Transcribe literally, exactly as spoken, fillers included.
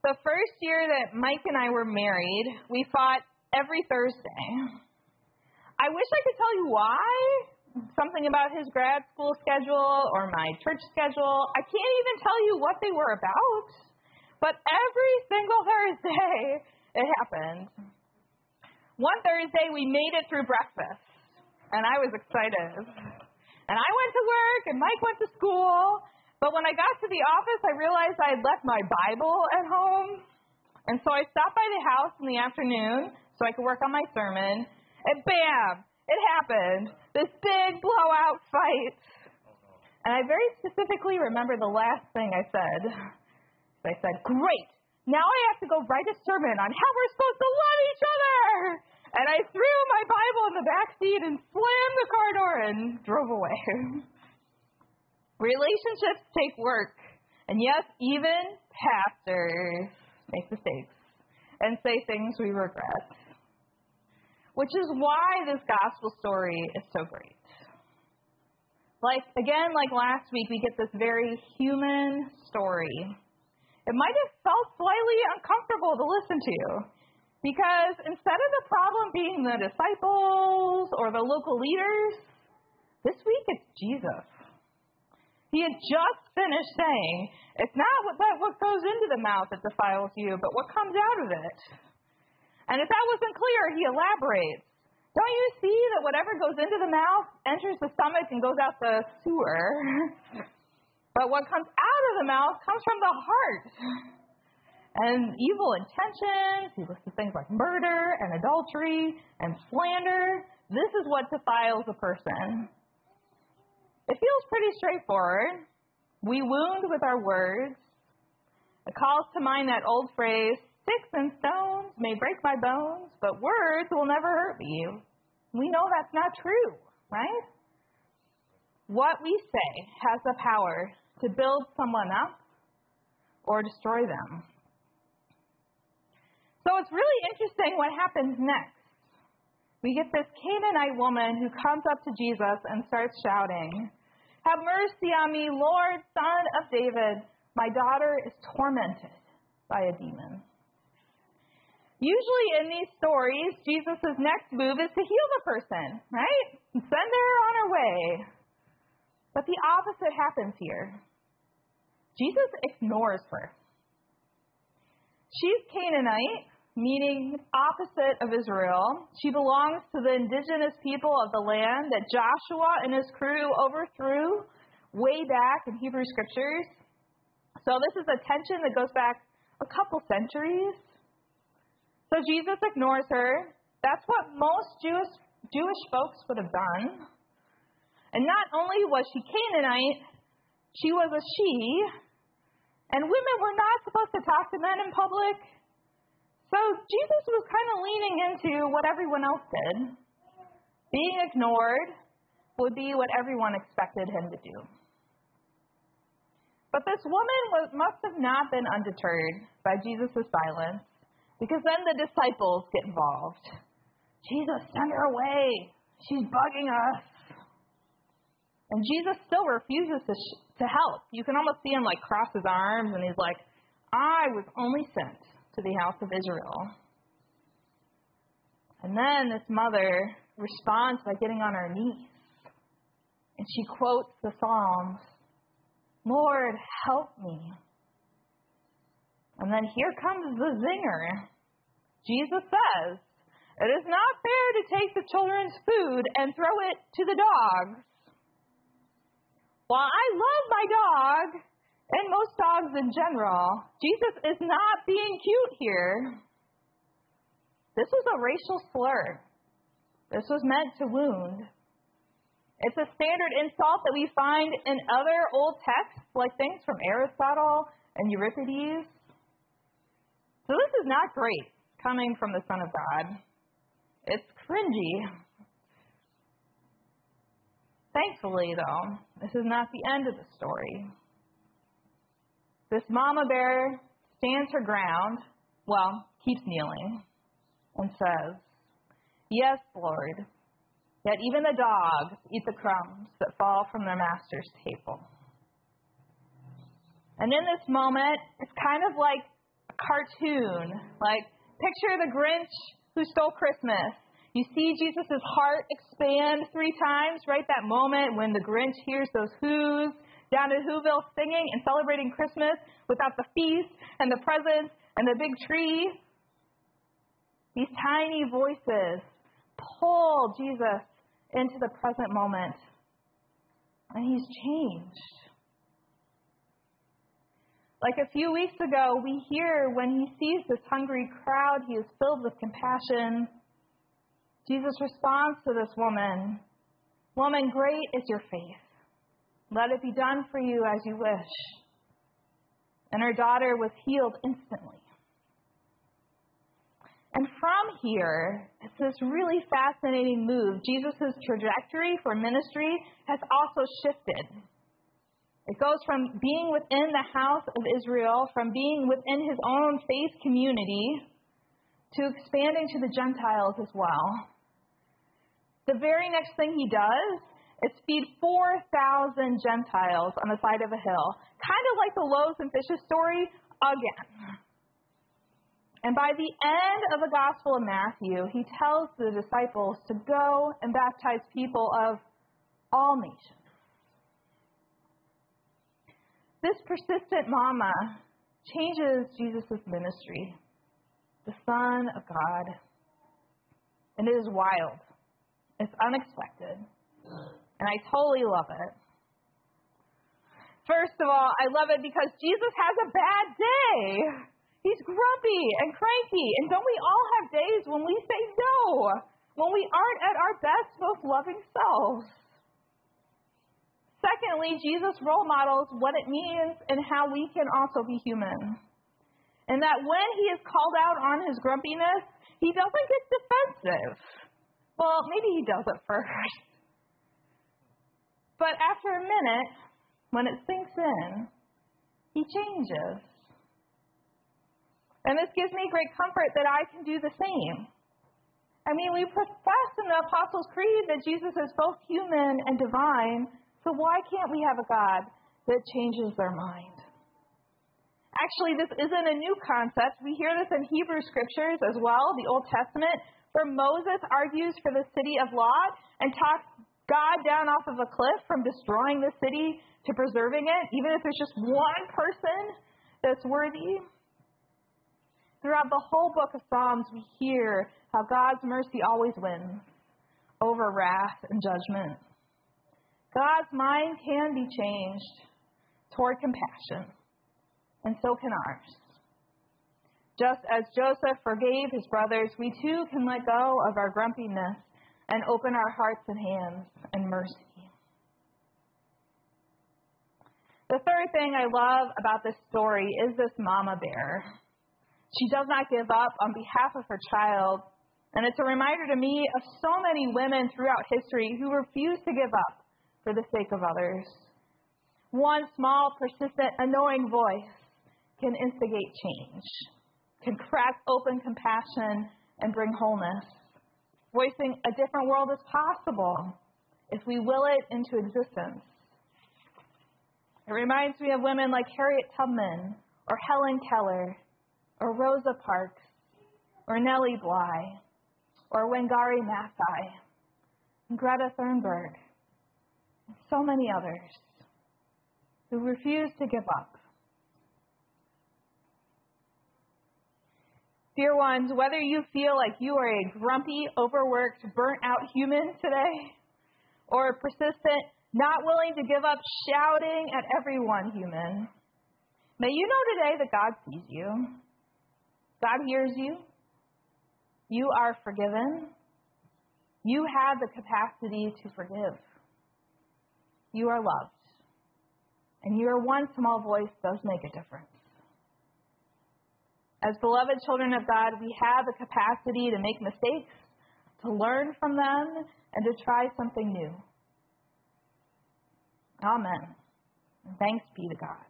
The first year that Mike and I were married, we fought every Thursday. I wish I could tell you why. Something about his grad school schedule or my church schedule. I can't even tell you what they were about. But every single Thursday, it happened. One Thursday, we made it through breakfast, and I was excited. And I went to work, and Mike went to school. But when I got to the office, I realized I had left my Bible at home. And so I stopped by the house in the afternoon so I could work on my sermon. And bam, it happened. This big blowout fight. And I very specifically remember the last thing I said. I said, great, now I have to go write a sermon on how we're supposed to love each other. And I threw my Bible in the back seat and slammed the car door and drove away. Relationships take work, and yes, even pastors make mistakes and say things we regret, which is why this gospel story is so great. Like, again, like last week, we get this very human story. It might have felt slightly uncomfortable to listen to, because instead of the problem being the disciples or the local leaders, this week it's Jesus. He had just finished saying, it's not what, that, what goes into the mouth that defiles you, but what comes out of it. And if that wasn't clear, he elaborates. Don't you see that whatever goes into the mouth enters the stomach and goes out the sewer? But what comes out of the mouth comes from the heart. And evil intentions, he lists things like murder and adultery and slander. This is what defiles a person. It feels pretty straightforward. We wound with our words. It calls to mind that old phrase, sticks and stones may break my bones, but words will never hurt me. We know that's not true, right? What we say has the power to build someone up or destroy them. So it's really interesting what happens next. We get this Canaanite woman who comes up to Jesus and starts shouting, have mercy on me, Lord, Son of David. My daughter is tormented by a demon. Usually in these stories, Jesus' next move is to heal the person, right? And send her on her way. But the opposite happens here. Jesus ignores her. She's Canaanite, meaning opposite of Israel. She belongs to the indigenous people of the land that Joshua and his crew overthrew way back in Hebrew scriptures. So this is a tension that goes back a couple centuries. So Jesus ignores her. That's what most Jewish, Jewish folks would have done. And not only was she Canaanite, she was a she, and women were not supposed to talk to men in public. So Jesus was kind of leaning into what everyone else did. Being ignored would be what everyone expected him to do. But this woman was, must have not been undeterred by Jesus' silence, because then the disciples get involved. Jesus, send her away. She's bugging us. And Jesus still refuses to, sh- to help. You can almost see him like cross his arms, and he's like, I was only sent to the house of Israel. And then this mother responds by getting on her knees. And she quotes the Psalms, Lord, help me. And then here comes the zinger. Jesus says, it is not fair to take the children's food and throw it to the dogs. While I love my dog, and most dogs in general, Jesus is not being cute here. This was a racial slur. This was meant to wound. It's a standard insult that we find in other old texts, like things from Aristotle and Euripides. So this is not great coming from the Son of God. It's cringy. Thankfully, though, this is not the end of the story. This mama bear stands her ground, well, keeps kneeling, and says, yes, Lord, yet even the dogs eat the crumbs that fall from their master's table. And in this moment, it's kind of like a cartoon. Like, picture the Grinch who stole Christmas. You see Jesus' heart expand three times, right? That moment when the Grinch hears those Who's down at Whoville singing and celebrating Christmas without the feast and the presents and the big tree. These tiny voices pull Jesus into the present moment. And he's changed. Like a few weeks ago, we hear when he sees this hungry crowd, he is filled with compassion. Jesus responds to this woman, "Woman, great is your faith. Let it be done for you as you wish." And her daughter was healed instantly. And from here, it's this really fascinating move. Jesus' trajectory for ministry has also shifted. It goes from being within the house of Israel, from being within his own faith community, to expanding to the Gentiles as well. The very next thing he does is feed four thousand Gentiles on the side of a hill. Kind of like the loaves and fishes story again. And by the end of the Gospel of Matthew, he tells the disciples to go and baptize people of all nations. This persistent mama changes Jesus' ministry, the Son of God. And it is wild. It's unexpected. And I totally love it. First of all, I love it because Jesus has a bad day. He's grumpy and cranky. And don't we all have days when we say no? When we aren't at our best, most loving selves? Secondly, Jesus role models what it means and how we can also be human. And that when he is called out on his grumpiness, he doesn't get defensive. Well, maybe he does at first. But after a minute, when it sinks in, he changes. And this gives me great comfort that I can do the same. I mean, we profess in the Apostles' Creed that Jesus is both human and divine, so why can't we have a God that changes their mind? Actually, this isn't a new concept. We hear this in Hebrew scriptures as well, the Old Testament, where Moses argues for the city of Lot and talks God down off of a cliff from destroying the city to preserving it, even if there's just one person that's worthy. Throughout the whole book of Psalms, we hear how God's mercy always wins over wrath and judgment. God's mind can be changed toward compassion, and so can ours. Just as Joseph forgave his brothers, we too can let go of our grumpiness and open our hearts and hands in mercy. The third thing I love about this story is this mama bear. She does not give up on behalf of her child, and it's a reminder to me of so many women throughout history who refuse to give up for the sake of others. One small, persistent, annoying voice can instigate change, can crack open compassion and bring wholeness. Voicing a different world is possible if we will it into existence. It reminds me of women like Harriet Tubman or Helen Keller or Rosa Parks or Nellie Bly or Wangari Maathai and Greta Thunberg and so many others who refuse to give up. Dear ones, whether you feel like you are a grumpy, overworked, burnt-out human today, or a persistent, not willing to give up, shouting at everyone human, may you know today that God sees you. God hears you. You are forgiven. You have the capacity to forgive. You are loved. And your one small voice does make a difference. As beloved children of God, we have the capacity to make mistakes, to learn from them, and to try something new. Amen. And thanks be to God.